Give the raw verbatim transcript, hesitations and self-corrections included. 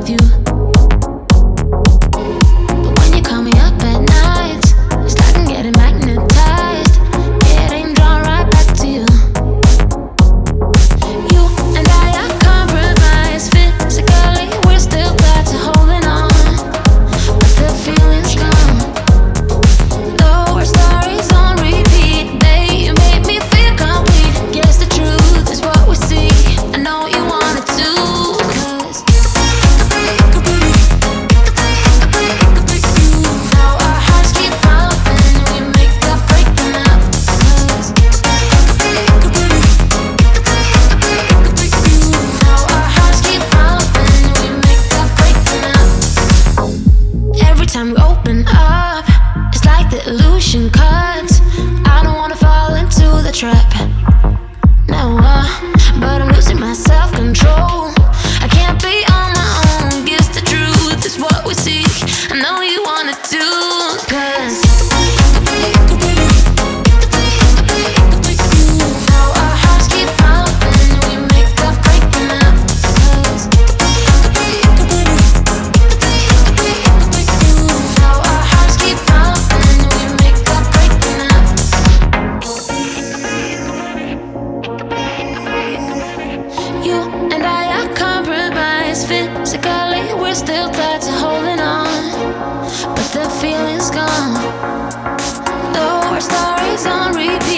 you. But when you call me up at night, it's like I'm getting magnetized, getting drawn right back to you. You and I are compromised physically, we're still tied to holding on, but the feeling's gone. Lower stories on repeat, they make me feel complete. Guess the truth is what we see. I know you wanted to, 'cause now our hearts keep pumping, we make up breaking up. 'Cause now our hearts keep pumping, we make up breaking up. Every time we open up, it's like the illusion cuts. I don't wanna fall into the trap, no, uh, but I'm losing my self-control. I can't be on my own. Guess the truth is what we seek. I know you wanna do, 'cause now our hearts keep pumping, we make up breaking up. 'Cause now our hearts keep pumping, we make up breaking up. You and I are compromised physically, we're still tied to holding on, but the feeling's gone. Though our stories on repeat.